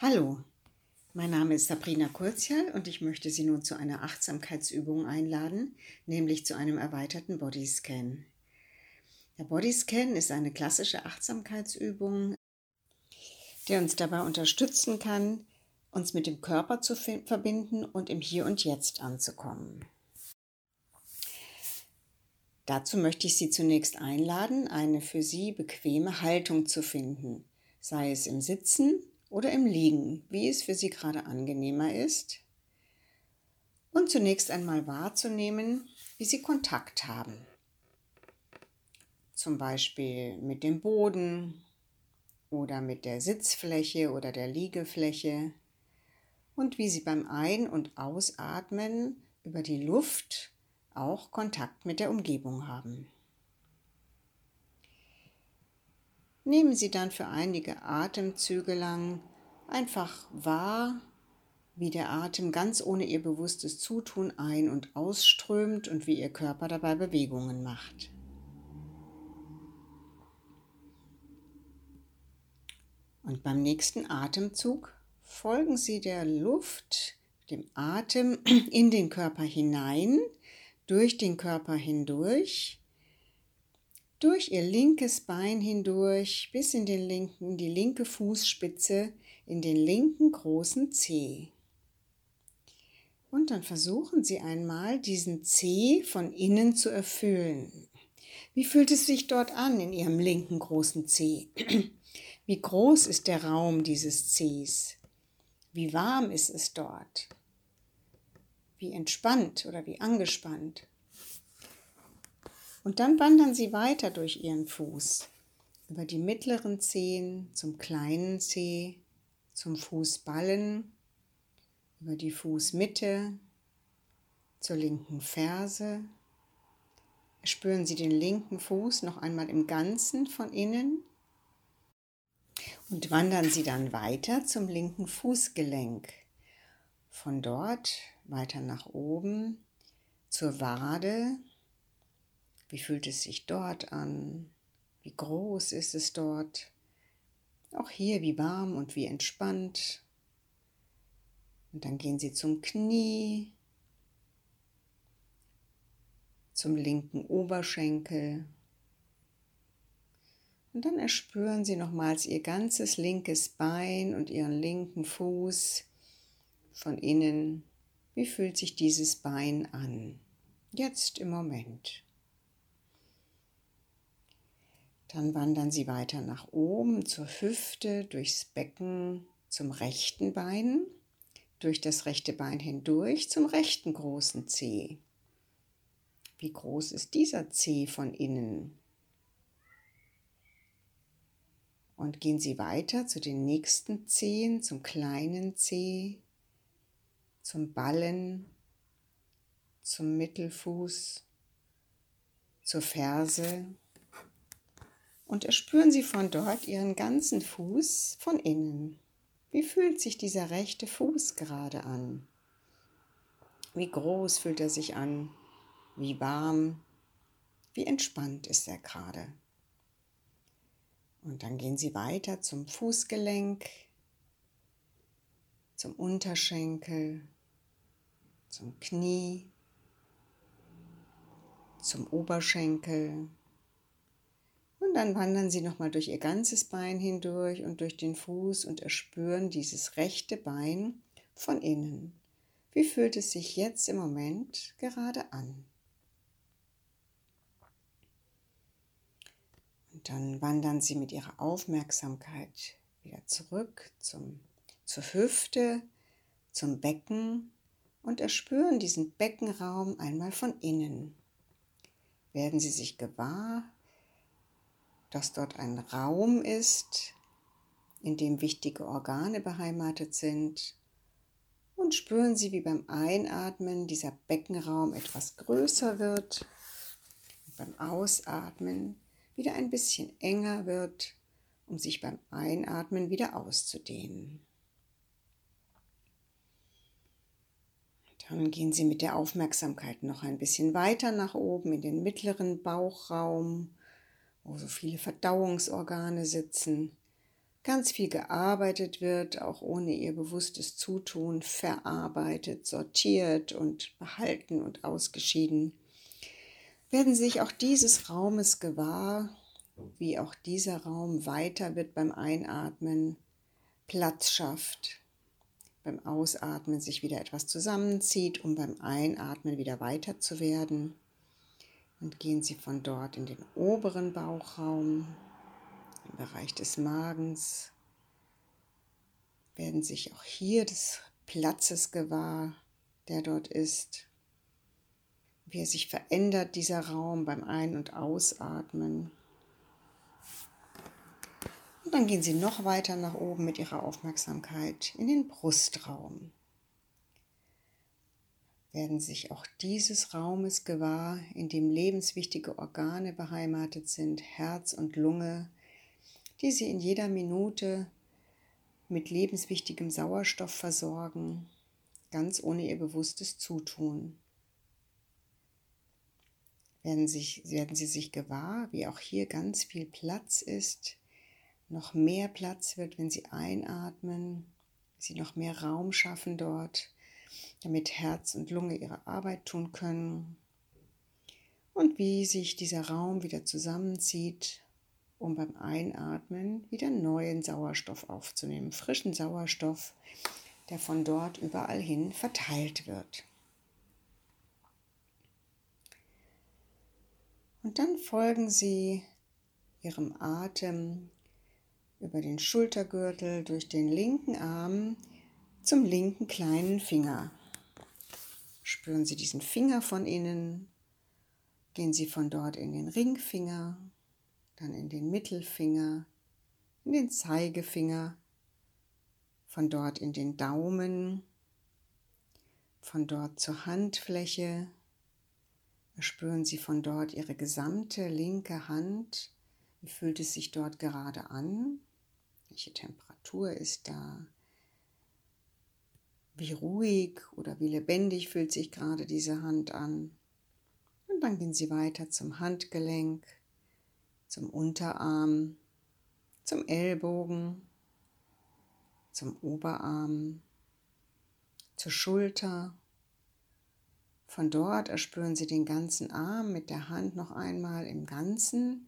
Hallo, mein Name ist Sabrina Kurzjal und ich möchte Sie nun zu einer Achtsamkeitsübung einladen, nämlich zu einem erweiterten Bodyscan. Der Bodyscan ist eine klassische Achtsamkeitsübung, die uns dabei unterstützen kann, uns mit dem Körper zu verbinden und im Hier und Jetzt anzukommen. Dazu möchte ich Sie zunächst einladen, eine für Sie bequeme Haltung zu finden, sei es im Sitzen oder im Liegen, wie es für Sie gerade angenehmer ist. Und zunächst einmal wahrzunehmen, wie Sie Kontakt haben. Zum Beispiel mit dem Boden oder mit der Sitzfläche oder der Liegefläche. Und wie Sie beim Ein- und Ausatmen über die Luft auch Kontakt mit der Umgebung haben. Nehmen Sie dann für einige Atemzüge lang einfach wahr, wie der Atem ganz ohne Ihr bewusstes Zutun ein- und ausströmt und wie Ihr Körper dabei Bewegungen macht. Und beim nächsten Atemzug folgen Sie der Luft, dem Atem in den Körper hinein, durch den Körper hindurch, durch Ihr linkes Bein hindurch bis in die linke Fußspitze, in den linken großen Zeh. Und dann versuchen Sie einmal, diesen Zeh von innen zu erfüllen. Wie fühlt es sich dort an in Ihrem linken großen Zeh? Wie groß ist der Raum dieses Zehs? Wie warm ist es dort? Wie entspannt oder wie angespannt? Und dann wandern Sie weiter durch Ihren Fuß, über die mittleren Zehen zum kleinen Zeh, zum Fußballen, über die Fußmitte, zur linken Ferse. Spüren Sie den linken Fuß noch einmal im Ganzen von innen und wandern Sie dann weiter zum linken Fußgelenk. Von dort weiter nach oben zur Wade. Wie fühlt es sich dort an? Wie groß ist es dort? Auch hier wie warm und wie entspannt. Und dann gehen Sie zum Knie, zum linken Oberschenkel. Und dann erspüren Sie nochmals Ihr ganzes linkes Bein und Ihren linken Fuß von innen. Wie fühlt sich dieses Bein an? Jetzt im Moment. Dann wandern Sie weiter nach oben zur Hüfte, durchs Becken zum rechten Bein, durch das rechte Bein hindurch zum rechten großen Zeh. Wie groß ist dieser Zeh von innen? Und gehen Sie weiter zu den nächsten Zehen, zum kleinen Zeh, zum Ballen, zum Mittelfuß, zur Ferse. Und erspüren Sie von dort Ihren ganzen Fuß von innen. Wie fühlt sich dieser rechte Fuß gerade an? Wie groß fühlt er sich an? Wie warm? Wie entspannt ist er gerade? Und dann gehen Sie weiter zum Fußgelenk, zum Unterschenkel, zum Knie, zum Oberschenkel. Und dann wandern Sie nochmal durch Ihr ganzes Bein hindurch und durch den Fuß und erspüren dieses rechte Bein von innen. Wie fühlt es sich jetzt im Moment gerade an? Und dann wandern Sie mit Ihrer Aufmerksamkeit wieder zurück zur Hüfte, zum Becken und erspüren diesen Beckenraum einmal von innen. Werden Sie sich gewahr, dass dort ein Raum ist, in dem wichtige Organe beheimatet sind, und spüren Sie, wie beim Einatmen dieser Beckenraum etwas größer wird und beim Ausatmen wieder ein bisschen enger wird, um sich beim Einatmen wieder auszudehnen. Dann gehen Sie mit der Aufmerksamkeit noch ein bisschen weiter nach oben in den mittleren Bauchraum, wo so viele Verdauungsorgane sitzen. ganz viel gearbeitet wird, auch ohne ihr bewusstes Zutun, verarbeitet, sortiert und behalten und ausgeschieden, werden sich auch dieses Raumes gewahr, wie auch dieser Raum weiter wird beim Einatmen, Platz schafft, beim Ausatmen sich wieder etwas zusammenzieht, um beim Einatmen wieder weiter zu werden. Und gehen Sie von dort in den oberen Bauchraum, im Bereich des Magens, werden sich auch hier des Platzes gewahr, der dort ist, wie er sich verändert, dieser Raum beim Ein- und Ausatmen. Und dann gehen Sie noch weiter nach oben mit Ihrer Aufmerksamkeit in den Brustraum. Werden sich auch dieses Raumes gewahr, in dem lebenswichtige Organe beheimatet sind, Herz und Lunge, die Sie in jeder Minute mit lebenswichtigem Sauerstoff versorgen, ganz ohne Ihr bewusstes Zutun. Werden Sie sich gewahr, wie auch hier ganz viel Platz ist, noch mehr Platz wird, wenn Sie einatmen, Sie noch mehr Raum schaffen dort, damit Herz und Lunge ihre Arbeit tun können, und wie sich dieser Raum wieder zusammenzieht, um beim Einatmen wieder neuen Sauerstoff aufzunehmen, frischen Sauerstoff, der von dort überall hin verteilt wird. Und dann folgen Sie Ihrem Atem über den Schultergürtel durch den linken Arm zum linken kleinen Finger. Spüren Sie diesen Finger von innen, gehen Sie von dort in den Ringfinger, dann in den Mittelfinger, in den Zeigefinger, von dort in den Daumen, von dort zur Handfläche. Spüren Sie von dort Ihre gesamte linke Hand. Wie fühlt es sich dort gerade an? Welche Temperatur ist da? Wie ruhig oder wie lebendig fühlt sich gerade diese Hand an? Und dann gehen Sie weiter zum Handgelenk, zum Unterarm, zum Ellbogen, zum Oberarm, zur Schulter. Von dort erspüren Sie den ganzen Arm mit der Hand noch einmal im Ganzen.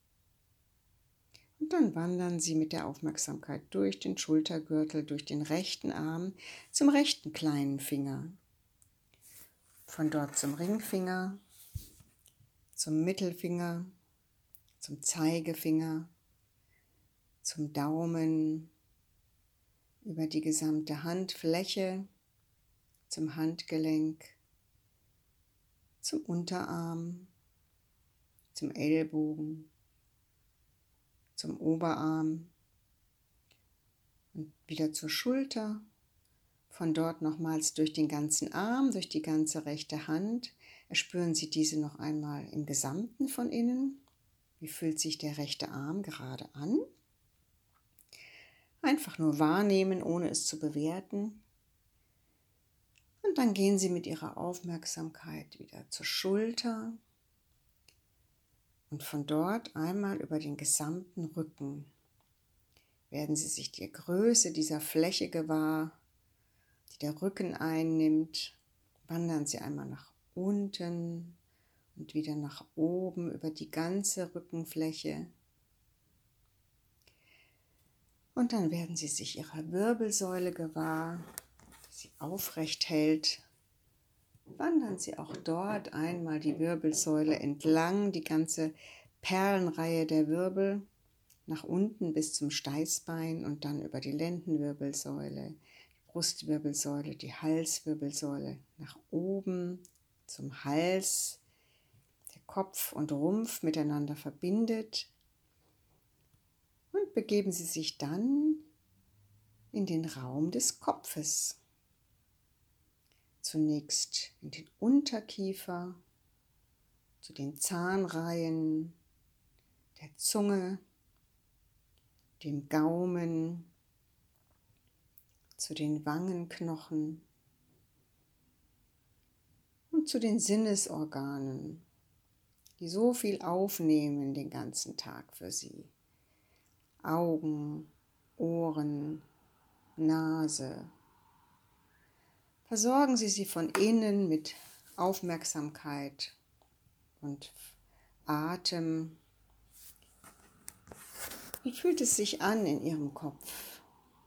Und dann wandern Sie mit der Aufmerksamkeit durch den Schultergürtel, durch den rechten Arm zum rechten kleinen Finger. Von dort zum Ringfinger, zum Mittelfinger, zum Zeigefinger, zum Daumen, über die gesamte Handfläche, zum Handgelenk, zum Unterarm, zum Ellbogen, zum Oberarm und wieder zur Schulter. Von dort nochmals durch den ganzen Arm, durch die ganze rechte Hand. Erspüren Sie diese noch einmal im Gesamten von innen. Wie fühlt sich der rechte Arm gerade an? Einfach nur wahrnehmen, ohne es zu bewerten. Und dann gehen Sie mit Ihrer Aufmerksamkeit wieder zur Schulter und von dort einmal über den gesamten Rücken. Werden Sie sich die Größe dieser Fläche gewahr, die der Rücken einnimmt. Wandern Sie einmal nach unten und wieder nach oben über die ganze Rückenfläche. Und dann werden Sie sich Ihrer Wirbelsäule gewahr, die Sie aufrecht hält. Wandern Sie auch dort einmal die Wirbelsäule entlang, die ganze Perlenreihe der Wirbel, nach unten bis zum Steißbein und dann über die Lendenwirbelsäule, die Brustwirbelsäule, die Halswirbelsäule, nach oben zum Hals, der Kopf und Rumpf miteinander verbindet. Und begeben Sie sich dann in den Raum des Kopfes. Zunächst in den Unterkiefer, zu den Zahnreihen, der Zunge, dem Gaumen, zu den Wangenknochen und zu den Sinnesorganen, die so viel aufnehmen den ganzen Tag für Sie. Augen, Ohren, Nase. Versorgen Sie sie von innen mit Aufmerksamkeit und Atem. Wie fühlt es sich an in Ihrem Kopf?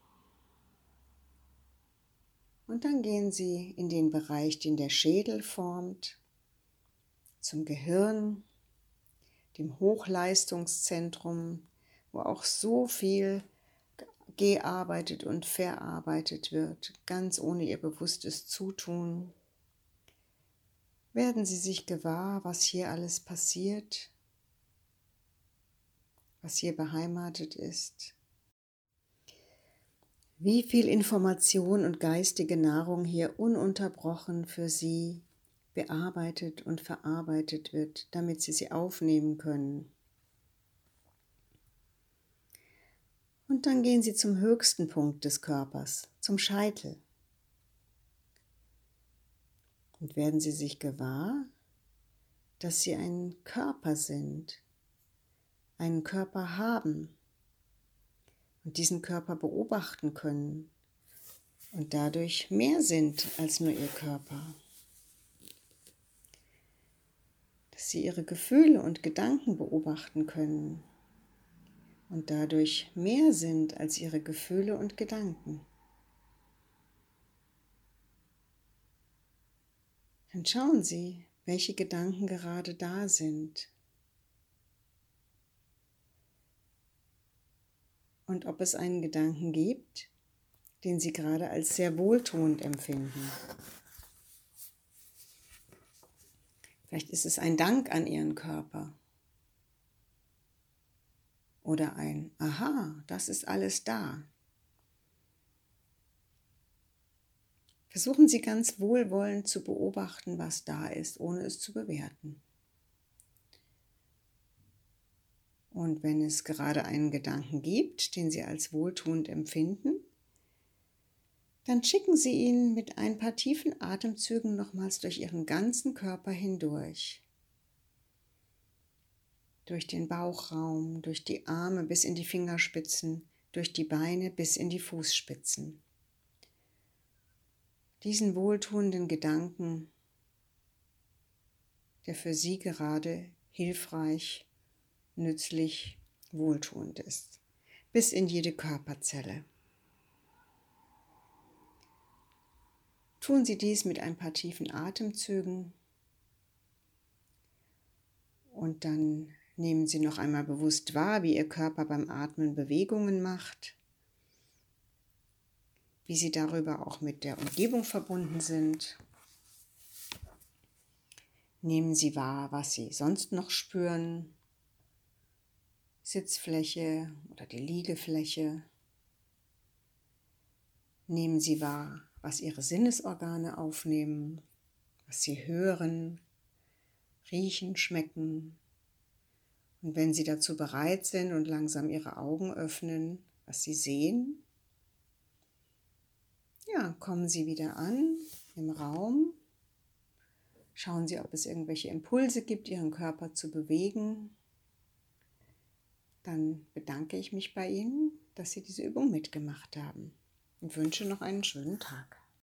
Und dann gehen Sie in den Bereich, den der Schädel formt, zum Gehirn, dem Hochleistungszentrum, wo auch so viel gearbeitet und verarbeitet wird, ganz ohne Ihr bewusstes Zutun. Werden Sie sich gewahr, was hier alles passiert, was hier beheimatet ist. Wie viel Information und geistige Nahrung hier ununterbrochen für Sie bearbeitet und verarbeitet wird, damit Sie aufnehmen können. Und dann gehen Sie zum höchsten Punkt des Körpers, zum Scheitel. Und werden Sie sich gewahr, dass Sie ein Körper sind, einen Körper haben und diesen Körper beobachten können und dadurch mehr sind als nur Ihr Körper. Dass Sie Ihre Gefühle und Gedanken beobachten können und dadurch mehr sind als Ihre Gefühle und Gedanken. Dann schauen Sie, welche Gedanken gerade da sind und ob es einen Gedanken gibt, den Sie gerade als sehr wohltuend empfinden. Vielleicht ist es ein Dank an Ihren Körper oder ein Aha, das ist alles da. Versuchen Sie ganz wohlwollend zu beobachten, was da ist, ohne es zu bewerten. Und wenn es gerade einen Gedanken gibt, den Sie als wohltuend empfinden, dann schicken Sie ihn mit ein paar tiefen Atemzügen nochmals durch Ihren ganzen Körper hindurch. Durch den Bauchraum, durch die Arme bis in die Fingerspitzen, durch die Beine bis in die Fußspitzen. Diesen wohltuenden Gedanken, der für Sie gerade hilfreich, nützlich, wohltuend ist, bis in jede Körperzelle. Tun Sie dies mit ein paar tiefen Atemzügen und dann nehmen Sie noch einmal bewusst wahr, wie Ihr Körper beim Atmen Bewegungen macht, wie Sie darüber auch mit der Umgebung verbunden sind. Nehmen Sie wahr, was Sie sonst noch spüren, Sitzfläche oder die Liegefläche. Nehmen Sie wahr, was Ihre Sinnesorgane aufnehmen, was Sie hören, riechen, schmecken. Und wenn Sie dazu bereit sind und langsam Ihre Augen öffnen, was Sie sehen, ja, kommen Sie wieder an im Raum. Schauen Sie, ob es irgendwelche Impulse gibt, Ihren Körper zu bewegen. Dann bedanke ich mich bei Ihnen, dass Sie diese Übung mitgemacht haben und wünsche noch einen schönen Tag.